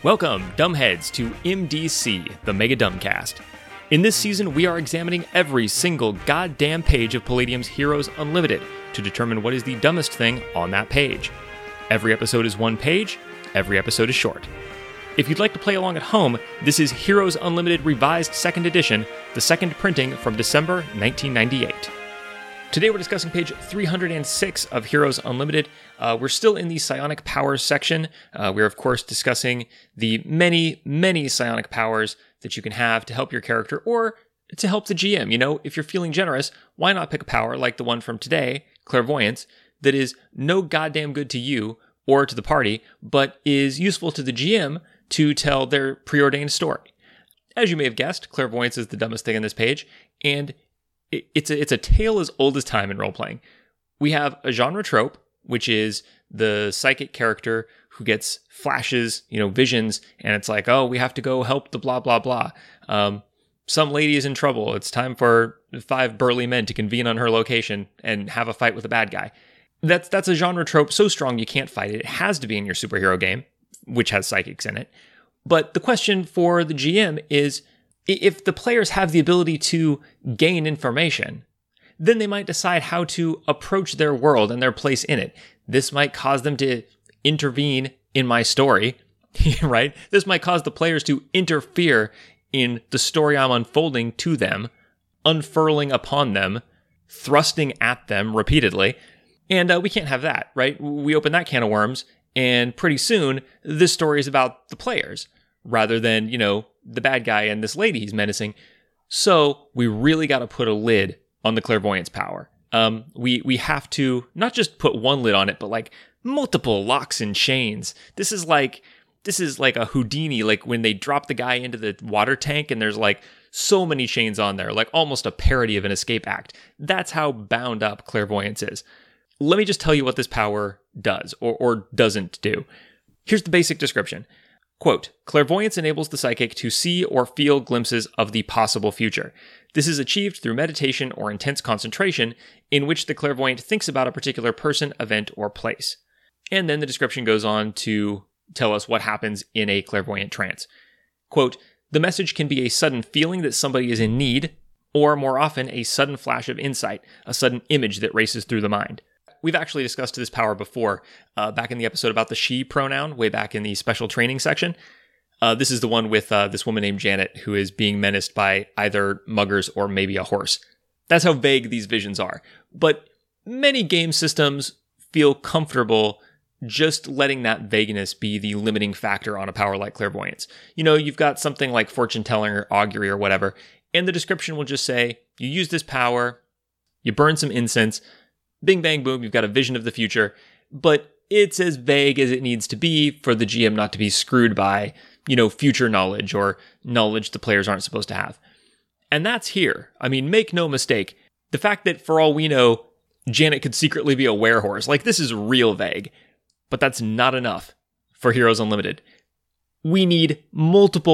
Welcome, dumbheads, to MDC, the Mega Dumbcast. In this season, we are examining every single goddamn page of Palladium's Heroes Unlimited to determine what is the dumbest thing on that page. Every episode is one page, every episode is short. If you'd like to play along at home, this is Heroes Unlimited Revised 2nd Edition, the second printing from December 1998. Today we're discussing page 306 of Heroes Unlimited. We're still in the psionic powers section. We're of course discussing the many psionic powers that you can have to help your character or to help the GM. You know, if you're feeling generous, why not pick a power like the one from today, Clairvoyance, that is no goddamn good to you or to the party, but is useful to the GM to tell their preordained story. As you may have guessed, Clairvoyance is the dumbest thing on this page, and it's a tale as old as time in role-playing. We have a genre trope, which is the psychic character who gets flashes, visions, and it's like, oh, we have to go help the blah, blah, blah. Some lady is in trouble. It's time for 5 burly men to convene on her location and have a fight with a bad guy. That's a genre trope so strong you can't fight it. It has to be in your superhero game, which has psychics in it. But the question for the GM is, if the players have the ability to gain information, then they might decide how to approach their world and their place in it. This might cause them to intervene in my story, right? This might cause the players to interfere in the story I'm unfolding to them, unfurling upon them, thrusting at them repeatedly. And we can't have that, right? We open that can of worms, and pretty soon, this story is about the players, rather than, the bad guy and this lady he's menacing. So we really got to put a lid on the clairvoyance power. We have to not just put one lid on it, but like multiple locks and chains. This is like a Houdini, like when they drop the guy into the water tank and there's like so many chains on there, like almost a parody of an escape act. That's how bound up clairvoyance is. Let me just tell you what this power does or doesn't do. Here's the basic description. Quote, clairvoyance enables the psychic to see or feel glimpses of the possible future. This is achieved through meditation or intense concentration in which the clairvoyant thinks about a particular person, event, or place. And then the description goes on to tell us what happens in a clairvoyant trance. Quote, the message can be a sudden feeling that somebody is in need, or more often a sudden flash of insight, a sudden image that races through the mind. We've actually discussed this power before, back in the episode about the she pronoun, way back in the special training section. This is the one with this woman named Janet who is being menaced by either muggers or maybe a horse. That's how vague these visions are. But many game systems feel comfortable just letting that vagueness be the limiting factor on a power like clairvoyance. You've got something like fortune telling or augury or whatever, and the description will just say, you use this power, you burn some incense, bing, bang, boom, you've got a vision of the future, but it's as vague as it needs to be for the GM not to be screwed by, future knowledge or knowledge the players aren't supposed to have. And that's here. I mean, make no mistake. The fact that for all we know, Janet could secretly be a werehorse, like this is real vague, but that's not enough for Heroes Unlimited. We need multiple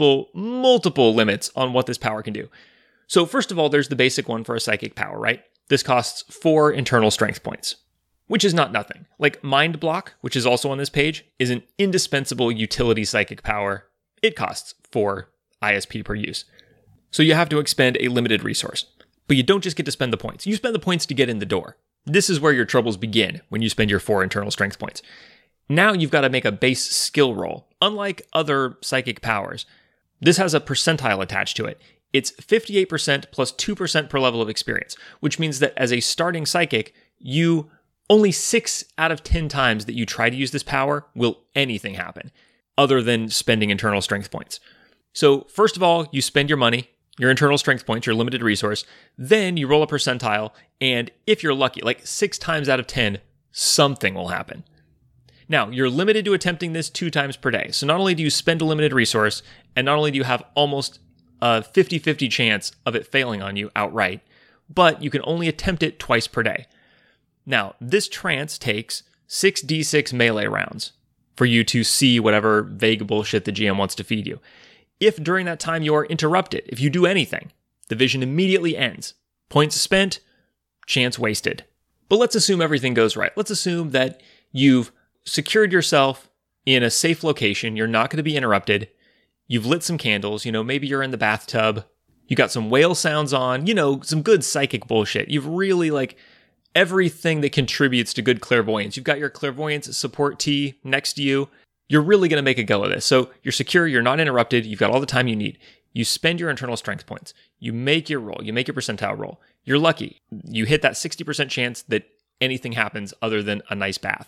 limits on what this power can do. So first of all, there's the basic one for a psychic power, right? This costs 4 internal strength points, which is not nothing. Like Mind Block, which is also on this page, is an indispensable utility psychic power. It costs 4 ISP per use. So you have to expend a limited resource. But you don't just get to spend the points. You spend the points to get in the door. This is where your troubles begin when you spend your 4 internal strength points. Now you've got to make a base skill roll. Unlike other psychic powers, this has a percentile attached to it. It's 58% plus 2% per level of experience, which means that as a starting psychic, you only 6 out of 10 times that you try to use this power will anything happen other than spending internal strength points. So first of all, you spend your money, your internal strength points, your limited resource, then you roll a percentile, and if you're lucky, like 6 times out of 10, something will happen. Now, you're limited to attempting this 2 times per day. So not only do you spend a limited resource, and not only do you have almost a 50-50 chance of it failing on you outright, but you can only attempt it twice per day. Now, this trance takes 6d6 melee rounds for you to see whatever vague bullshit the GM wants to feed you. If during that time you are interrupted, if you do anything, the vision immediately ends. Points spent, chance wasted. But let's assume everything goes right. Let's assume that you've secured yourself in a safe location. You're not going to be interrupted. You've lit some candles. Maybe you're in the bathtub. You got some whale sounds on, some good psychic bullshit. You've really everything that contributes to good clairvoyance. You've got your clairvoyance support tee next to you. You're really going to make a go of this. So you're secure. You're not interrupted. You've got all the time you need. You spend your internal strength points. You make your roll. You make your percentile roll. You're lucky. You hit that 60% chance that anything happens other than a nice bath.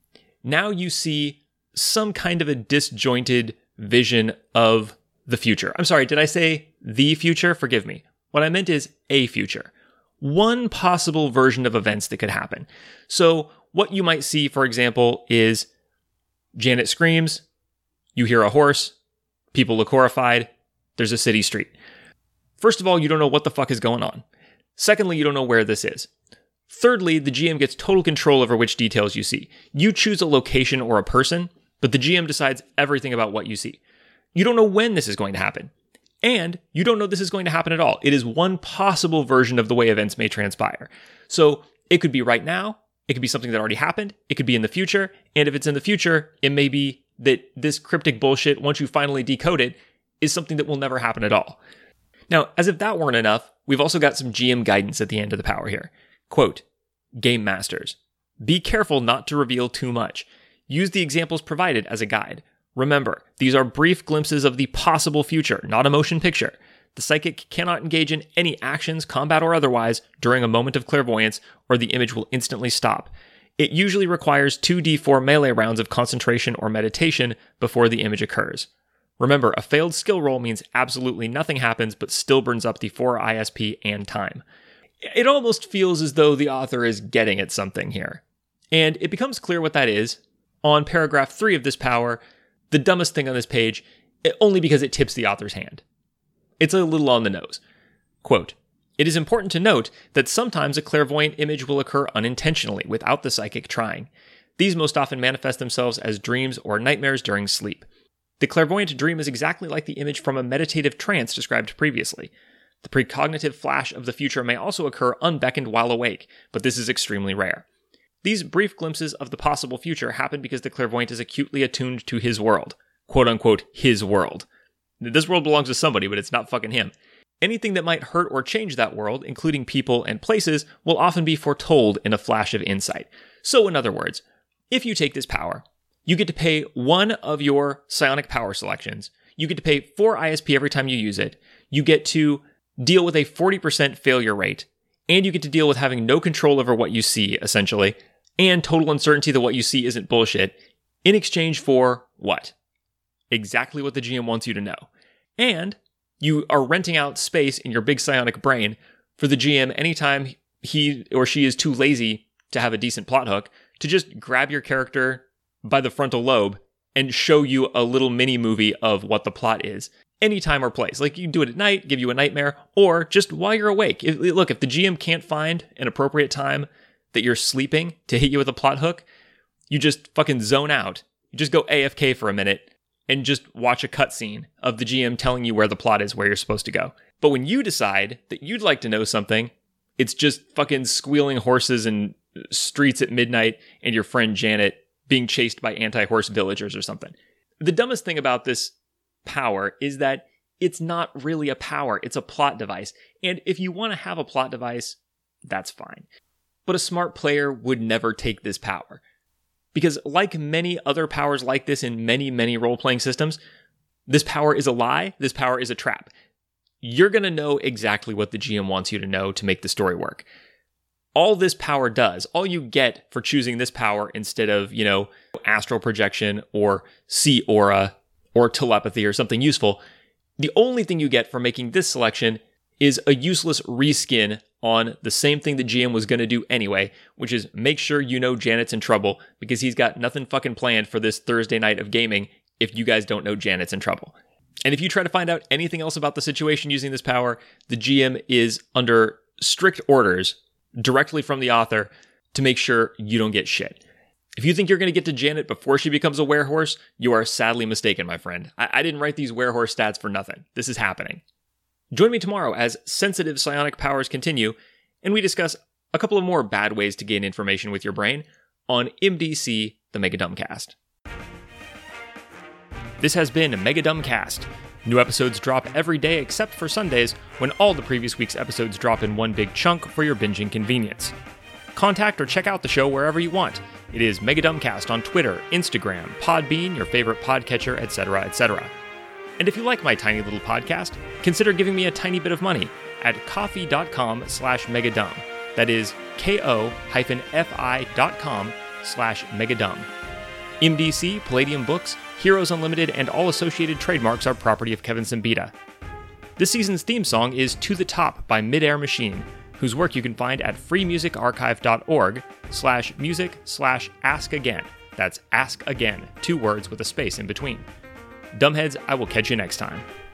Now you see some kind of a disjointed vision of the future. I'm sorry, did I say the future? Forgive me. What I meant is a future. One possible version of events that could happen. So what you might see, for example, is Janet screams, you hear a horse, people look horrified, there's a city street. First of all, you don't know what the fuck is going on. Secondly, you don't know where this is. Thirdly, the GM gets total control over which details you see. You choose a location or a person, but the GM decides everything about what you see. You don't know when this is going to happen. And you don't know this is going to happen at all. It is one possible version of the way events may transpire. So it could be right now. It could be something that already happened. It could be in the future. And if it's in the future, it may be that this cryptic bullshit, once you finally decode it, is something that will never happen at all. Now, as if that weren't enough, we've also got some GM guidance at the end of the power here. Quote, Game Masters. Be careful not to reveal too much. Use the examples provided as a guide. Remember, these are brief glimpses of the possible future, not a motion picture. The psychic cannot engage in any actions, combat or otherwise, during a moment of clairvoyance, or the image will instantly stop. It usually requires 2d4 melee rounds of concentration or meditation before the image occurs. Remember, a failed skill roll means absolutely nothing happens, but still burns up the 4 ISP and time. It almost feels as though the author is getting at something here. And it becomes clear what that is on paragraph 3 of this power, the dumbest thing on this page, only because it tips the author's hand. It's a little on the nose. Quote, It is important to note that sometimes a clairvoyant image will occur unintentionally without the psychic trying. These most often manifest themselves as dreams or nightmares during sleep. The clairvoyant dream is exactly like the image from a meditative trance described previously. The precognitive flash of the future may also occur unbeckoned while awake, but this is extremely rare. These brief glimpses of the possible future happen because the clairvoyant is acutely attuned to his world. Quote unquote, his world. This world belongs to somebody, but it's not fucking him. Anything that might hurt or change that world, including people and places, will often be foretold in a flash of insight. So in other words, if you take this power, you get to pay one of your psionic power selections. You get to pay 4 ISP every time you use it. You get to deal with a 40% failure rate. And you get to deal with having no control over what you see, essentially. And total uncertainty that what you see isn't bullshit. In exchange for what? Exactly what the GM wants you to know. And you are renting out space in your big psionic brain for the GM anytime he or she is too lazy to have a decent plot hook to just grab your character by the frontal lobe and show you a little mini movie of what the plot is anytime or place. Like, you can do it at night, give you a nightmare, or just while you're awake. If the GM can't find an appropriate time that you're sleeping to hit you with a plot hook, you just fucking zone out. You just go AFK for a minute and just watch a cutscene of the GM telling you where the plot is, where you're supposed to go. But when you decide that you'd like to know something, it's just fucking squealing horses and streets at midnight and your friend Janet being chased by anti-horse villagers or something. The dumbest thing about this power is that it's not really a power, it's a plot device. And if you want to have a plot device, that's fine. But a smart player would never take this power. Because like many other powers like this in many, many role-playing systems, this power is a lie, this power is a trap. You're going to know exactly what the GM wants you to know to make the story work. All this power does, all you get for choosing this power instead of, astral projection or see aura or telepathy or something useful, the only thing you get for making this selection is a useless reskin on the same thing the GM was going to do anyway, which is make sure you know Janet's in trouble because he's got nothing fucking planned for this Thursday night of gaming if you guys don't know Janet's in trouble. And if you try to find out anything else about the situation using this power, the GM is under strict orders directly from the author to make sure you don't get shit. If you think you're going to get to Janet before she becomes a werehorse, you are sadly mistaken, my friend. I didn't write these werehorse stats for nothing. This is happening. Join me tomorrow as sensitive psionic powers continue, and we discuss a couple of more bad ways to gain information with your brain on MDC, the Mega Dumbcast. This has been Megadumbcast. New episodes drop every day except for Sundays, when all the previous week's episodes drop in one big chunk for your binging convenience. Contact or check out the show wherever you want. It is Megadumbcast on Twitter, Instagram, Podbean, your favorite podcatcher, etc., etc. And if you like my tiny little podcast, consider giving me a tiny bit of money at ko-fi.com/megadumb. That is ko-fi.com/megadumb. MDC, Palladium Books, Heroes Unlimited, and all associated trademarks are property of Kevin Simbita. This season's theme song is To the Top by Midair Machine, whose work you can find at freemusicarchive.org/music/askagain. That's ask again, 2 words with a space in between. Dumbheads, I will catch you next time.